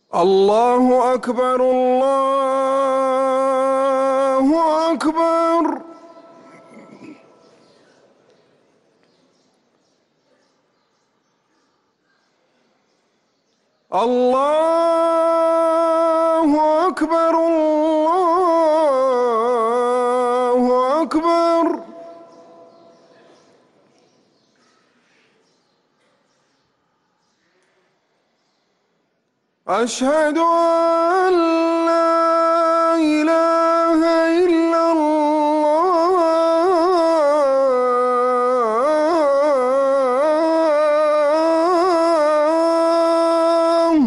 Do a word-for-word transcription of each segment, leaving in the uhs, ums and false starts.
الله أكبر الله أكبر. الله أكبر الله أكبر. أشهد أن لا إله إلا الله.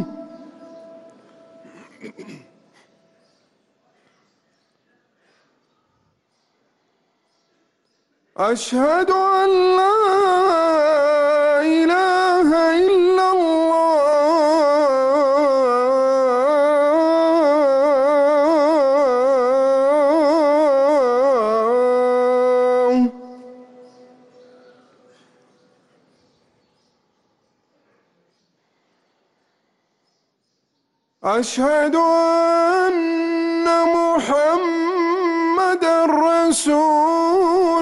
أشهد أن لا إله إلا الله. أشهد أن محمدًا رسول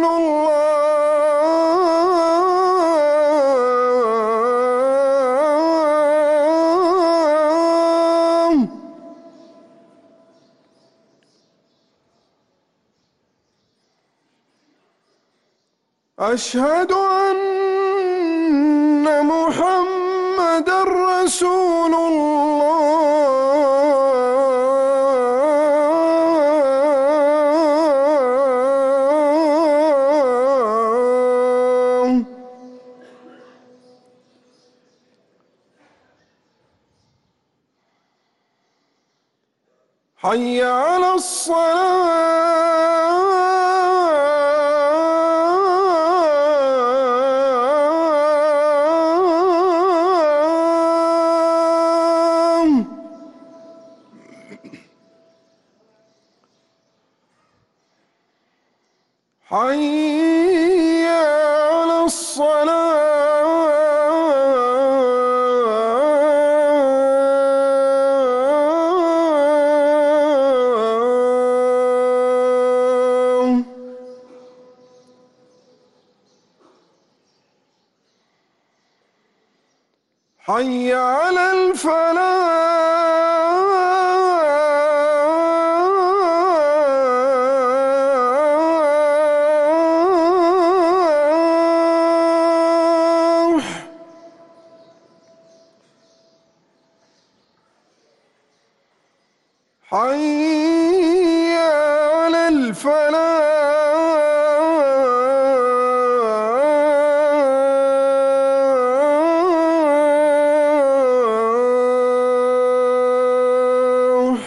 الله. أشهد أن محمدًا رسول الله. حي على الصلاة. حي على الصلاة. حي على الفلاح. حي على الفلاح.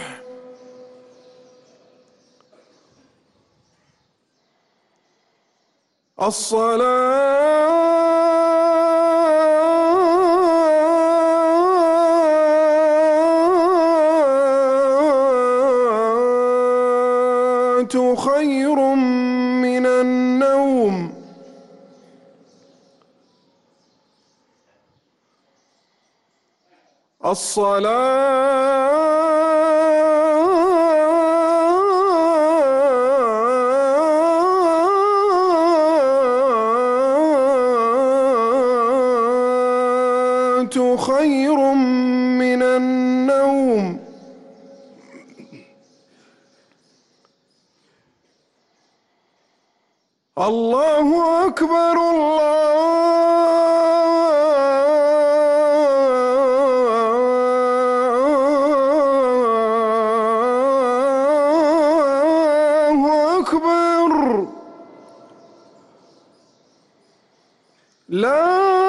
الصلاة خير من النوم. الصلاة خير من النوم. الله أكبر الله أكبر. لا